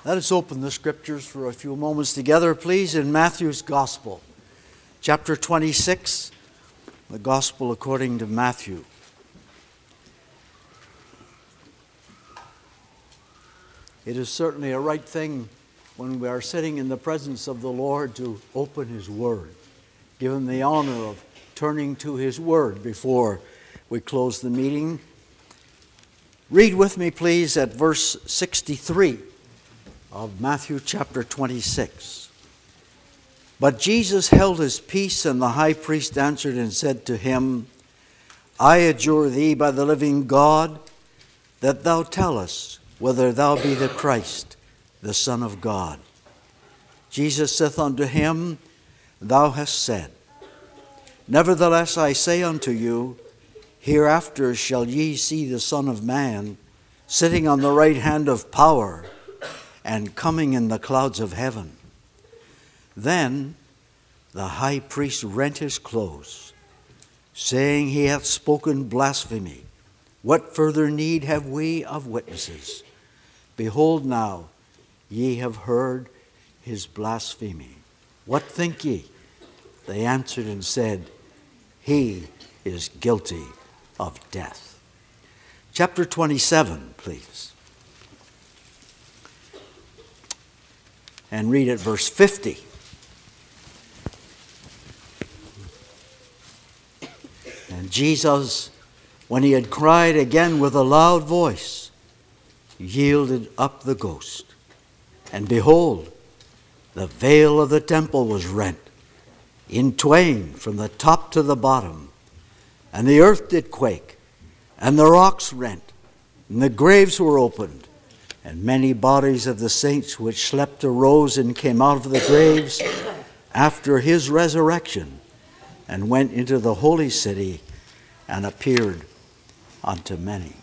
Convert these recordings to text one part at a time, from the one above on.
Let us open the scriptures for a few moments together, please, in Matthew's Gospel, chapter 26, the Gospel according to Matthew. It is certainly a right thing when we are sitting in the presence of the Lord to open His Word. Give Him the honor of turning to His Word before we close the meeting. Read with me, please, at verse 63 of Matthew chapter 26. But Jesus held his peace, and the high priest answered and said to him, I adjure thee by the living God, that thou tell us whether thou be the Christ, the Son of God. Jesus saith unto him, Thou hast said. Nevertheless I say unto you, hereafter shall ye see the Son of Man sitting on the right hand of power, and coming in the clouds of heaven. Then the high priest rent his clothes, saying, He hath spoken blasphemy. What further need have we of witnesses? Behold now, ye have heard his blasphemy. What think ye? They answered and said, He is guilty of death. Chapter 27, please. And read at verse 50. And Jesus, when he had cried again with a loud voice, yielded up the ghost. And behold, the veil of the temple was rent in twain from the top to the bottom. And the earth did quake, and the rocks rent, and the graves were opened. And many bodies of the saints which slept arose and came out of the graves after his resurrection, and went into the holy city and appeared unto many.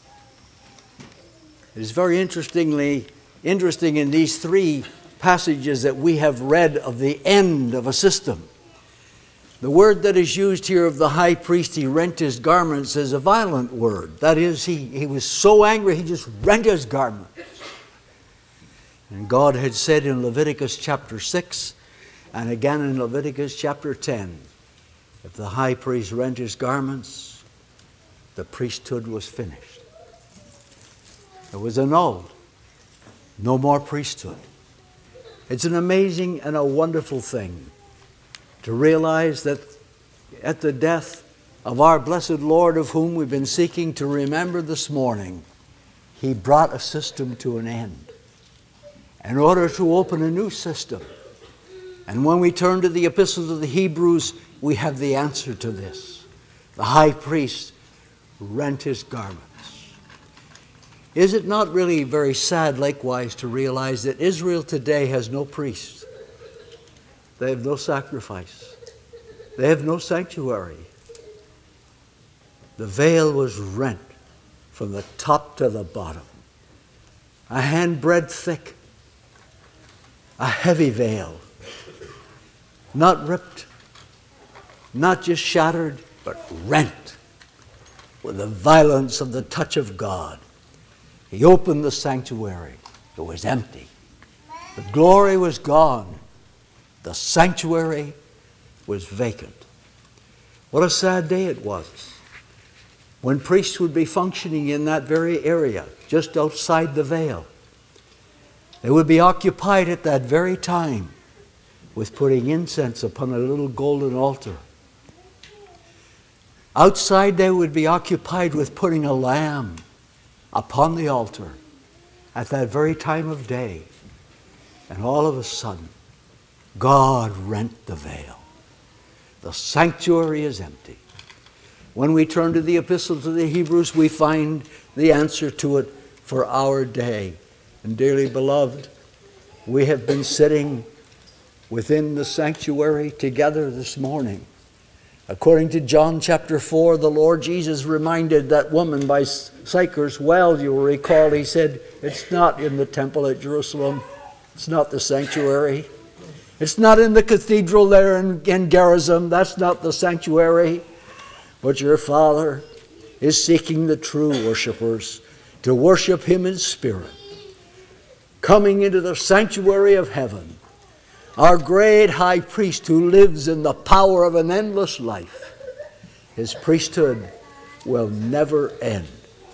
It is very interesting in these three passages that we have read of the end of a system. The word that is used here of the high priest, he rent his garments, is a violent word. That is, he was so angry, he just rent his garments. And God had said in Leviticus chapter 6, and again in Leviticus chapter 10, if the high priest rent his garments, the priesthood was finished. It was annulled. No more priesthood. It's an amazing and a wonderful thing to realize that at the death of our blessed Lord, of whom we've been seeking to remember this morning, He brought a system to an end in order to open a new system. And when we turn to the epistles of the Hebrews, we have the answer to this. The high priest rent his garments. Is it not really very sad, likewise, to realize that Israel today has no priest? They have no sacrifice. They have no sanctuary. The veil was rent from the top to the bottom. A handbreadth thick. A heavy veil. Not ripped. Not just shattered, but rent with the violence of the touch of God. He opened the sanctuary. It was empty. The glory was gone. The sanctuary was vacant. What a sad day it was when priests would be functioning in that very area, just outside the veil. They would be occupied at that very time with putting incense upon a little golden altar. Outside they would be occupied with putting a lamb upon the altar at that very time of day. And all of a sudden, God rent the veil. The sanctuary is empty. When we turn to the epistles to the Hebrews, we find the answer to it for our day. And dearly beloved, we have been sitting within the sanctuary together this morning. According to John chapter 4, the Lord Jesus reminded that woman by Sychor's well, you will recall, he said, it's not in the temple at Jerusalem. It's not the sanctuary. It's not in the cathedral there in Gerizim. That's not the sanctuary. But your Father is seeking the true worshipers to worship Him in spirit. coming into the sanctuary of heaven, our great high priest who lives in the power of an endless life. His priesthood will never end.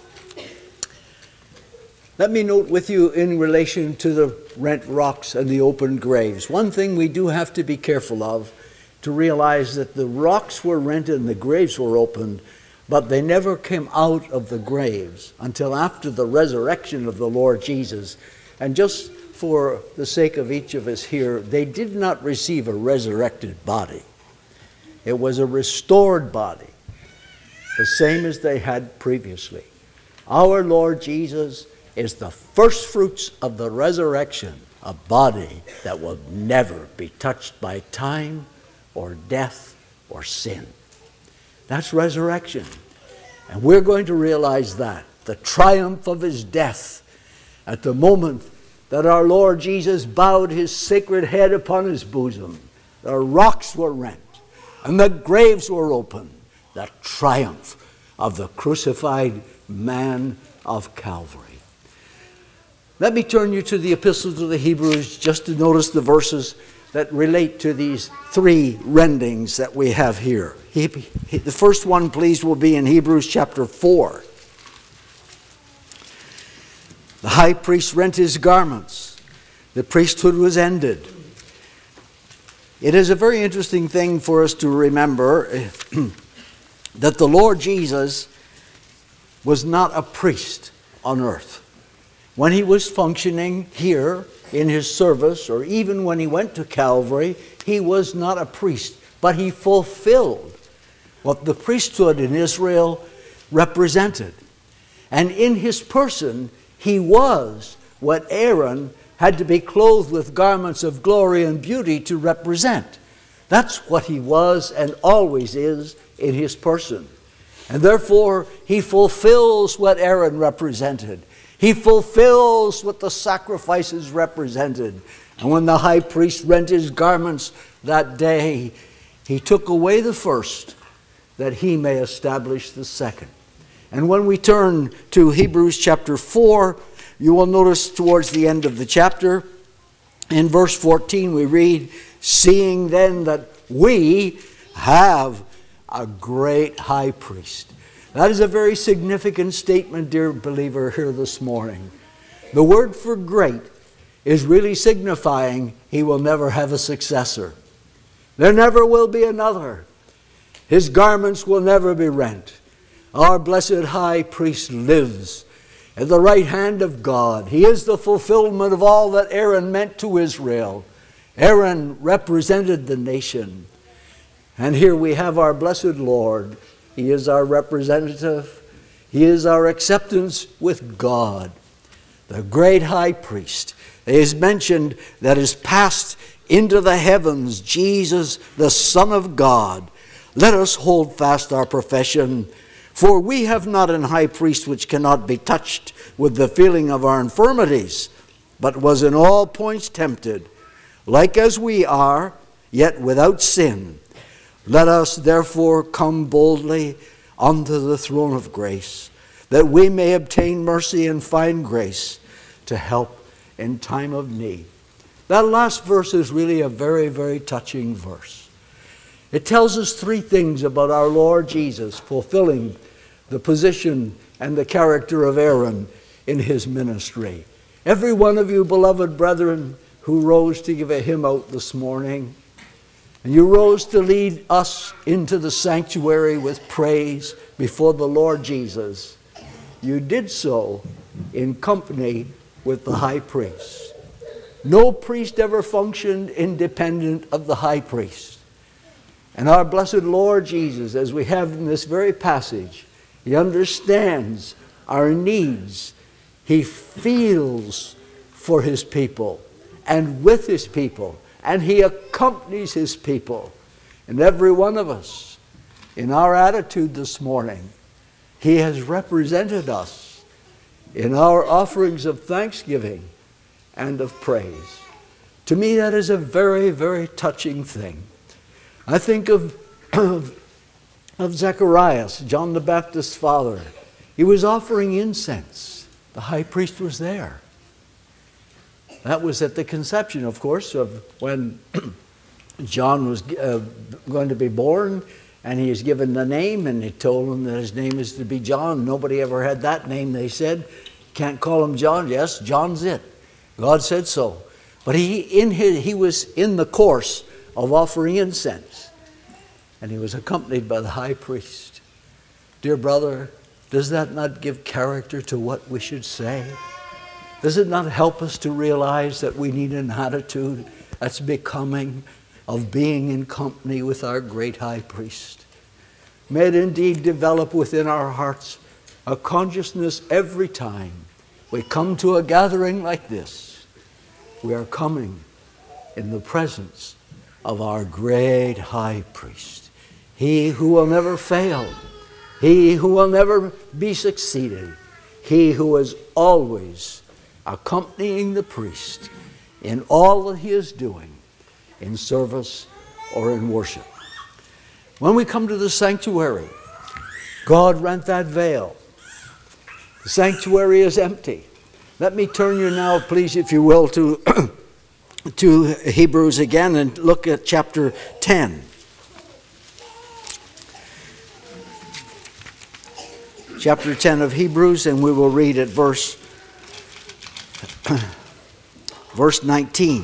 Let me note with you in relation to the rent rocks and the open graves. One thing we do have to be careful of, to realize that the rocks were rent and the graves were opened, but they never came out of the graves until after the resurrection of the Lord Jesus. And just for the sake of each of us here, they did not receive a resurrected body. It was a restored body, the same as they had previously. Our Lord Jesus is the first fruits of the resurrection, a body that will never be touched by time or death or sin. That's resurrection. And we're going to realize that, the triumph of his death, at the moment that our Lord Jesus bowed his sacred head upon his bosom. The rocks were rent and the graves were opened. The triumph of the crucified man of Calvary. Let me turn you to the Epistle to the Hebrews just to notice the verses that relate to these three rendings that we have here. The first one, please, will be in Hebrews chapter 4. The high priest rent his garments. The priesthood was ended. It is a very interesting thing for us to remember that the Lord Jesus was not a priest on earth. When he was functioning here in his service, or even when he went to Calvary, he was not a priest, but he fulfilled what the priesthood in Israel represented. And in his person, he was what Aaron had to be clothed with garments of glory and beauty to represent. That's what he was and always is in his person. And therefore, he fulfills what Aaron represented. He fulfills what the sacrifices represented. And when the high priest rent his garments that day, he took away the first that he may establish the second. And when we turn to Hebrews chapter 4, you will notice towards the end of the chapter, in verse 14 we read, "Seeing then that we have a great high priest." That is a very significant statement, dear believer, here this morning. The word for great is really signifying he will never have a successor. There never will be another. His garments will never be rent. Our blessed high priest lives at the right hand of God. He is the fulfillment of all that Aaron meant to Israel. Aaron represented the nation. And here we have our blessed Lord. He is our representative. He is our acceptance with God. The great high priest is mentioned that is passed into the heavens, Jesus, the Son of God. Let us hold fast our profession. For we have not an high priest which cannot be touched with the feeling of our infirmities, but was in all points tempted, like as we are, yet without sin. Let us therefore come boldly unto the throne of grace, that we may obtain mercy and find grace to help in time of need. That last verse is really a very, very touching verse. It tells us three things about our Lord Jesus fulfilling the position and the character of Aaron in his ministry. Every one of you, beloved brethren, who rose to give a hymn out this morning, and you rose to lead us into the sanctuary with praise before the Lord Jesus, you did so in company with the high priest. No priest ever functioned independent of the high priest. And our blessed Lord Jesus, as we have in this very passage, he understands our needs. He feels for his people and with his people, and he accompanies his people. And every one of us, in our attitude this morning, he has represented us in our offerings of thanksgiving and of praise. To me, that is a very, very touching thing. I think of Zacharias, John the Baptist's father. He was offering incense. The high priest was there. That was at the conception, of course, of when John was going to be born, and he is given the name, and they told him that his name is to be John. Nobody ever had that name, they said. Can't call him John. Yes, John's it. God said so. But he was in the course of offering incense, and he was accompanied by the high priest. Dear brother, does that not give character to what we should say? Does it not help us to realize that we need an attitude that's becoming of being in company with our great high priest? May it indeed develop within our hearts a consciousness every time we come to a gathering like this. We are coming in the presence of our great high priest. He who will never fail. He who will never be succeeded. He who is always accompanying the priest in all that he is doing in service or in worship. When we come to the sanctuary, God rent that veil. The sanctuary is empty. Let me turn you now, please, if you will, to Hebrews again and look at chapter 10. Chapter 10 of Hebrews, and we will read at verse 19.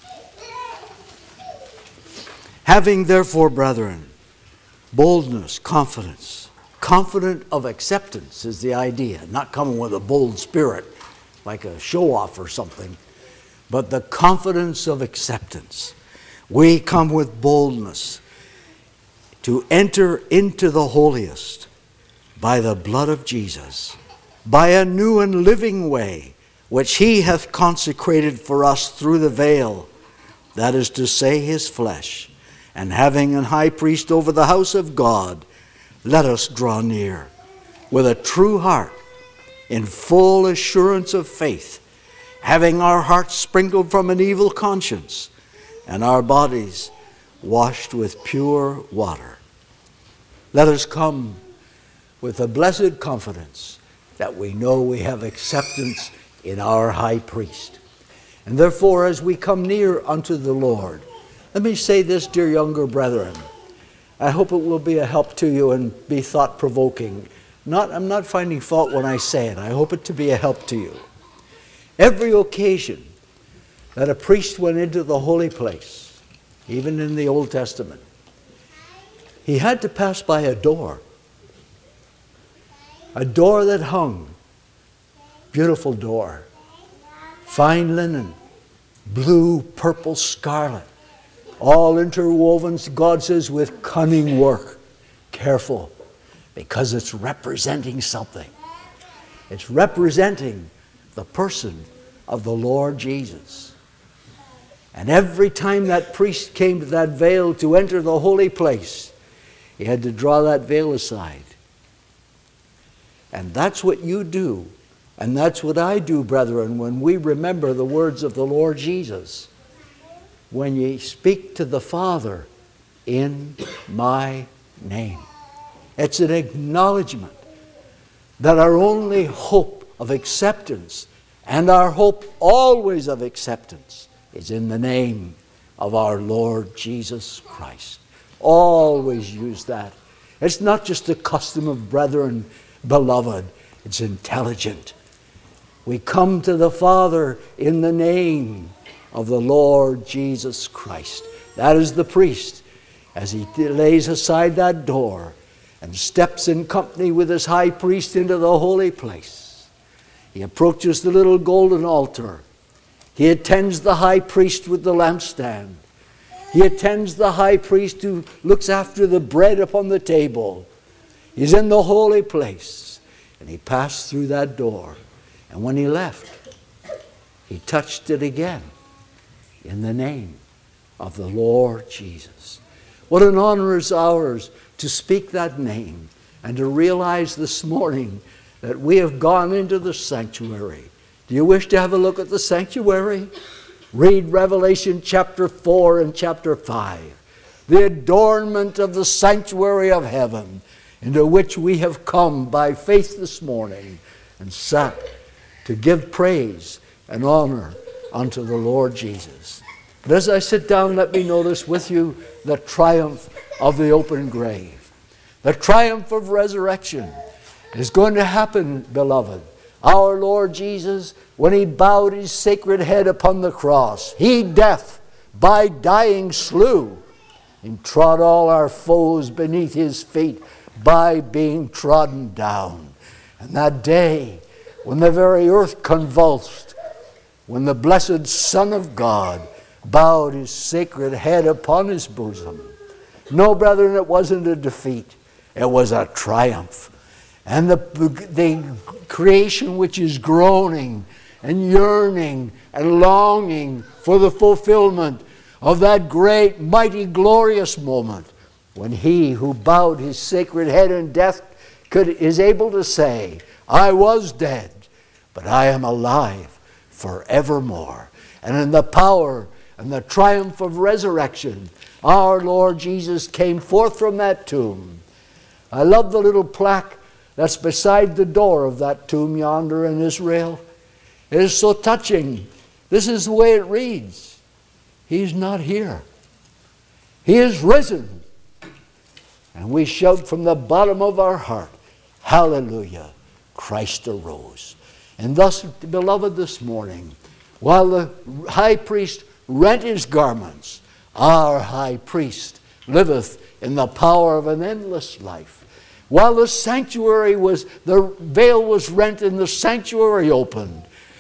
Having therefore, brethren, boldness, confidence, confident of acceptance is the idea, not coming with a bold spirit like a show-off or something, but the confidence of acceptance. We come with boldness to enter into the holiest by the blood of Jesus, by a new and living way, which he hath consecrated for us through the veil, that is to say, his flesh. And having an high priest over the house of God, let us draw near with a true heart, in full assurance of faith, having our hearts sprinkled from an evil conscience, and our bodies washed with pure water. Let us come with a blessed confidence that we know we have acceptance in our high priest. And therefore, as we come near unto the Lord, let me say this, dear younger brethren. I hope it will be a help to you and be thought-provoking. I'm not finding fault when I say it. I hope it to be a help to you. Every occasion that a priest went into the holy place, even in the Old Testament, he had to pass by a door that hung, beautiful door, fine linen, blue, purple, scarlet, all interwoven, God says, with cunning work. Careful, because it's representing something. It's representing the person of the Lord Jesus. And every time that priest came to that veil to enter the holy place, he had to draw that veil aside. And that's what you do, and that's what I do, brethren, when we remember the words of the Lord Jesus. When ye speak to the Father in my name. It's an acknowledgement that our only hope of acceptance, and our hope always of acceptance, is in the name of our Lord Jesus Christ. Always use that. It's not just a custom of brethren, beloved. It's intelligent. We come to the Father in the name of the Lord Jesus Christ. That is the priest as he lays aside that door and steps in company with his high priest into the holy place. He approaches the little golden altar. He attends the high priest with the lampstand. He attends the high priest who looks after the bread upon the table. He's in the holy place, and he passed through that door. And when he left, he touched it again in the name of the Lord Jesus. What an honor is ours to speak that name and to realize this morning that we have gone into the sanctuary. Do you wish to have a look at the sanctuary? Read Revelation chapter 4 and chapter 5. The adornment of the sanctuary of heaven, into which we have come by faith this morning and sat to give praise and honor unto the Lord Jesus. But as I sit down, let me notice with you the triumph of the open grave. The triumph of resurrection is going to happen, beloved. Our Lord Jesus, when he bowed his sacred head upon the cross, he, death, by dying slew, and trod all our foes beneath his feet by being trodden down. And that day, when the very earth convulsed, when the blessed Son of God bowed his sacred head upon his bosom, no, brethren, it wasn't a defeat. It was a triumph. And the creation which is groaning and yearning and longing for the fulfillment of that great, mighty, glorious moment when he who bowed his sacred head in death is able to say, I was dead, but I am alive forevermore. And in the power and the triumph of resurrection, our Lord Jesus came forth from that tomb. I love the little plaque that's beside the door of that tomb yonder in Israel. It is so touching. This is the way it reads. He's not here. He is risen. And we shout from the bottom of our heart, hallelujah, Christ arose. And thus, beloved, this morning, while the high priest rent his garments, our high priest liveth in the power of an endless life. While the sanctuary the veil was rent and the sanctuary opened,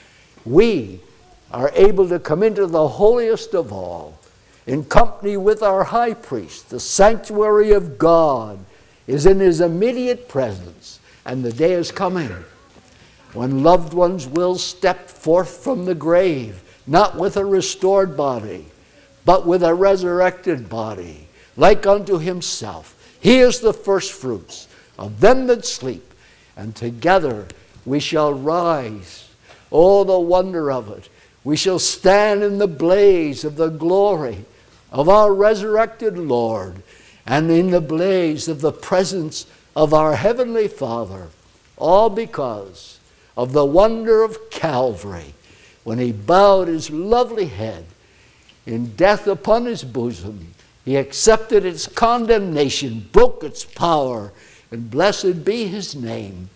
we are able to come into the holiest of all in company with our high priest. The sanctuary of God is in his immediate presence, and the day is coming when loved ones will step forth from the grave, not with a restored body, but with a resurrected body, like unto himself. He is the first fruits of them that sleep, and together we shall rise. Oh, the wonder of it. We shall stand in the blaze of the glory of our resurrected Lord, and in the blaze of the presence of our Heavenly Father, all because of the wonder of Calvary, when he bowed his lovely head in death upon his bosom. He accepted its condemnation, broke its power, and blessed be his name.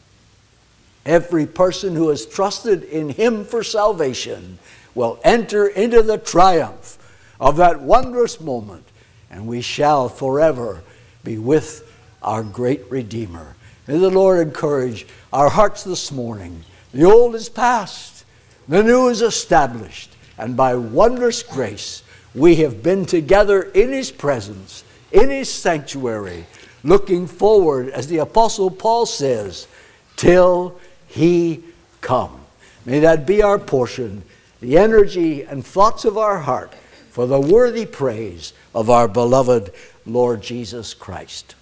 Every person who has trusted in him for salvation will enter into the triumph of that wondrous moment, and we shall forever be with our great Redeemer. May the Lord encourage our hearts this morning. The old is past, the new is established, and by wondrous grace we have been together in his presence, in his sanctuary, looking forward, as the Apostle Paul says, till he come. May that be our portion, the energy and thoughts of our heart for the worthy praise of our beloved Lord Jesus Christ.